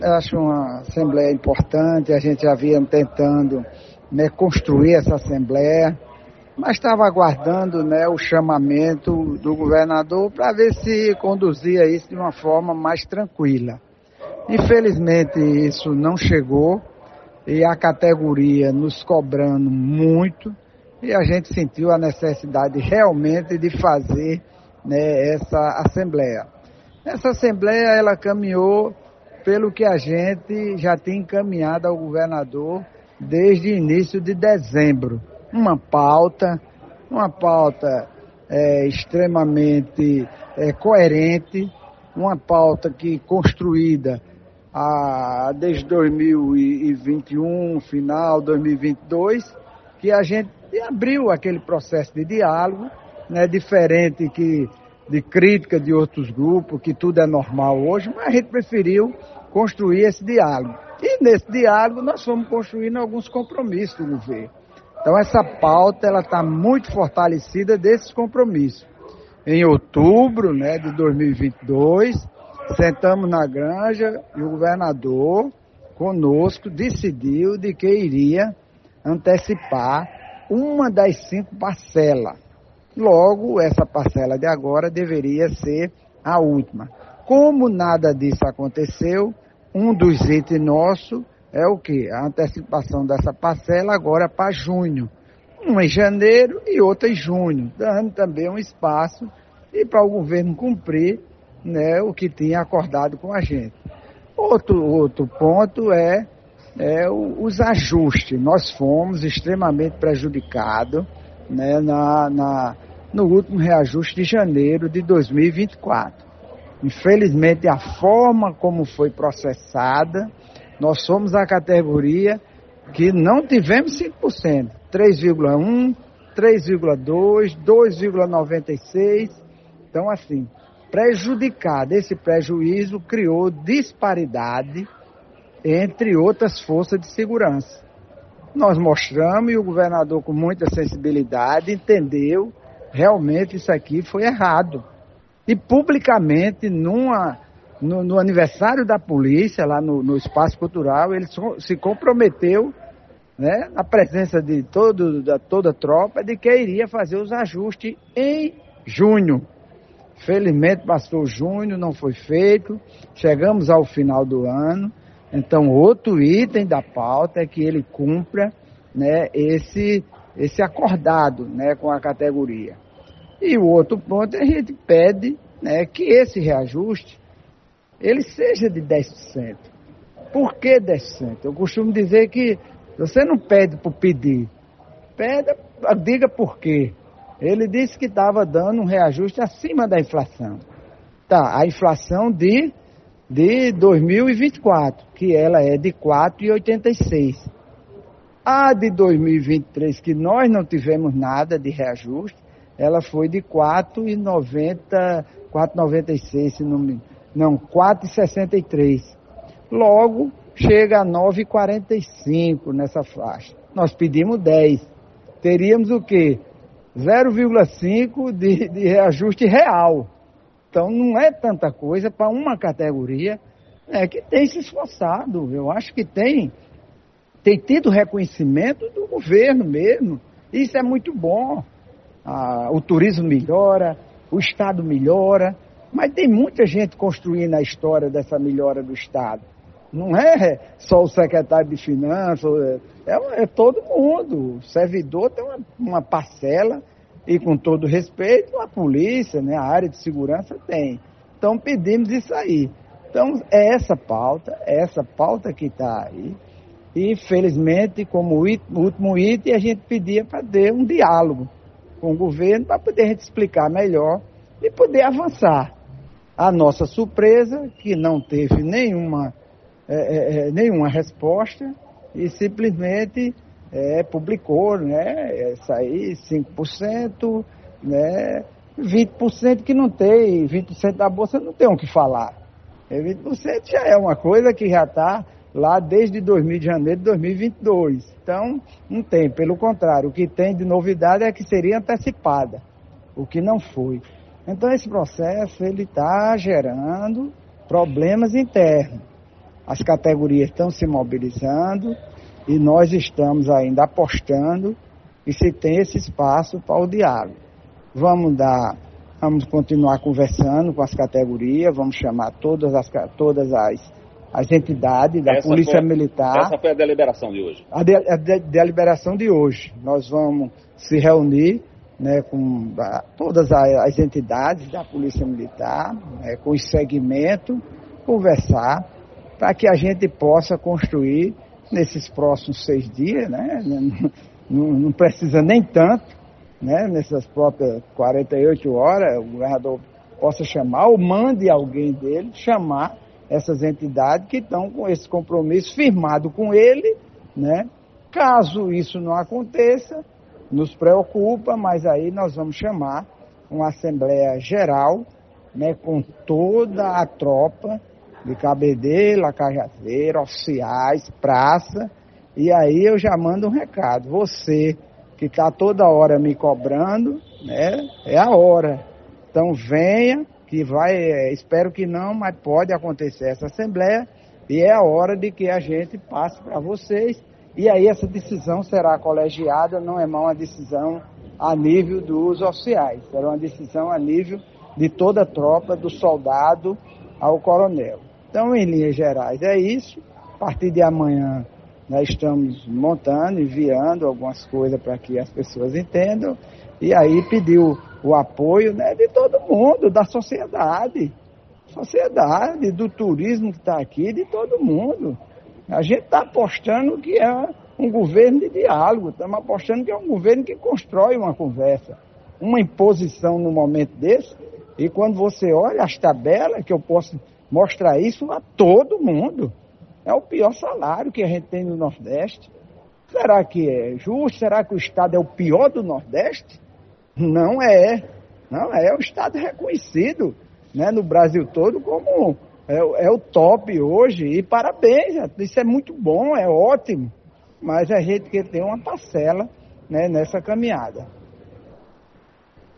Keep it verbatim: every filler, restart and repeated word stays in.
Eu acho uma assembleia importante, a gente já vinha tentando, né, construir essa assembleia, mas estava aguardando, né, o chamamento do governador para ver se conduzia isso de uma forma mais tranquila. Infelizmente isso não chegou e a categoria nos cobrando muito e a gente sentiu a necessidade realmente de fazer, né, essa assembleia. Essa assembleia ela caminhou pelo que a gente já tinha encaminhado ao governador desde o início de dezembro. Uma pauta, uma pauta é, extremamente é, coerente, uma pauta que construída a, desde dois mil e vinte e um, final dois mil e vinte e dois, que a gente abriu aquele processo de diálogo, né, diferente que, de crítica de outros grupos, que tudo é normal hoje, mas a gente preferiu construir esse diálogo. E nesse diálogo nós fomos construindo alguns compromissos do governo. Então essa pauta ela está muito fortalecida desses compromissos. Em outubro, né, de dois mil e vinte e dois, sentamos na Granja e o governador conosco decidiu de que iria antecipar uma das cinco parcelas. Logo, essa parcela de agora deveria ser a última. Como nada disso aconteceu, um dos itens nossos é o quê? A antecipação dessa parcela agora para junho. Uma em janeiro e outra em junho, dando também um espaço e para o governo cumprir, né, o que tinha acordado com a gente. Outro, outro ponto é, é o, os ajustes. Nós fomos extremamente prejudicados, né, na, na, no último reajuste de janeiro de dois mil e vinte e quatro. Infelizmente, a forma como foi processada, nós somos a categoria que não tivemos cinco por cento, três vírgula um por cento, três vírgula dois por cento, dois vírgula noventa e seis por cento. Então, assim, prejudicado, esse prejuízo criou disparidade entre outras forças de segurança. Nós mostramos e o governador, com muita sensibilidade, entendeu realmente isso aqui foi errado. E publicamente, numa, no, no aniversário da polícia, lá no, no Espaço Cultural, ele so, se comprometeu, né, na presença de todo, da, toda a tropa, de que iria fazer os ajustes em junho. Felizmente passou junho, não foi feito, chegamos ao final do ano, então outro item da pauta é que ele cumpra, né, esse, esse acordado, né, com a categoria. E o outro ponto é a gente pede, né, que esse reajuste ele seja de dez por cento. Por que dez por cento? Eu costumo dizer que você não pede por pedir, pede, diga por quê. Ele disse que estava dando um reajuste acima da inflação. Tá, a inflação de, de dois mil e vinte e quatro, que ela é de quatro vírgula oitenta e seis. A de dois mil e vinte e três, que nós não tivemos nada de reajuste, ela foi de quatro vírgula noventa, quatro vírgula noventa e seis, se não me não, quatro vírgula sessenta e três. Logo, chega a nove vírgula quarenta e cinco nessa faixa. Nós pedimos dez. Teríamos o quê? zero vírgula cinco de, de reajuste real. Então, não é tanta coisa para uma categoria, né, que tem se esforçado. Eu acho que tem, tem tido reconhecimento do governo mesmo. Isso é muito bom. Ah, o turismo melhora, o Estado melhora, mas tem muita gente construindo a história dessa melhora do Estado. Não é só o secretário de Finanças, é, é todo mundo. O servidor tem uma, uma parcela e, com todo respeito, a polícia, né, a área de segurança tem. Então, pedimos isso aí. Então, é essa pauta, é essa pauta que está aí. E, felizmente, como último item, a gente pedia para ter um diálogo com o governo para poder a gente explicar melhor e poder avançar. A nossa surpresa, que não teve nenhuma... É, é, nenhuma resposta e simplesmente é, publicou, né, isso aí, cinco por cento, né, vinte por cento que não tem, vinte por cento da Bolsa não tem o que falar. E vinte por cento já é uma coisa que já está lá desde dois mil de janeiro de dois mil e vinte e dois. Então, não tem, pelo contrário, o que tem de novidade é que seria antecipada, o que não foi. Então, esse processo ele está gerando problemas internos. as categorias estão se mobilizando e nós estamos ainda apostando que se tem esse espaço para o diálogo. Vamos dar, vamos continuar conversando com as categorias, vamos chamar todas as, todas as, as entidades da essa Polícia foi, Militar. Essa foi a deliberação de hoje? A, de, a de, deliberação de hoje. Nós vamos se reunir, né, com a, todas as, as entidades da Polícia Militar, né, com os segmentos, conversar, para que a gente possa construir nesses próximos seis dias, né, não, não precisa nem tanto, né, nessas próprias quarenta e oito horas, o governador possa chamar, ou mande alguém dele chamar essas entidades que estão com esse compromisso firmado com ele, né? Caso isso não aconteça, nos preocupa, mas aí nós vamos chamar uma Assembleia Geral, né, com toda a tropa de Cabedelo, Cajazeiro, oficiais, praça, e aí eu já mando um recado. Você que está toda hora me cobrando, né, é a hora. Então venha, que vai, é, espero que não, mas pode acontecer essa Assembleia, e é a hora de que a gente passe para vocês, e aí essa decisão será colegiada, não é mais uma decisão a nível dos oficiais, será uma decisão a nível de toda a tropa, do soldado ao coronel. Então, em linhas gerais, é isso. A partir de amanhã, nós estamos montando, enviando algumas coisas para que as pessoas entendam, e aí pediu o apoio, né, de todo mundo, da sociedade, sociedade, do turismo que está aqui, de todo mundo. A gente está apostando que é um governo de diálogo, estamos apostando que é um governo que constrói uma conversa, uma imposição no momento desse, e quando você olha as tabelas, que eu posso mostrar isso a todo mundo, é o pior salário que a gente tem no Nordeste. Será que é justo? Será que o Estado é o pior do Nordeste? Não é, não é, é um Estado reconhecido, né, no Brasil todo como é, é o top hoje, e parabéns, isso é muito bom, é ótimo, mas a gente quer ter uma parcela, né, nessa caminhada.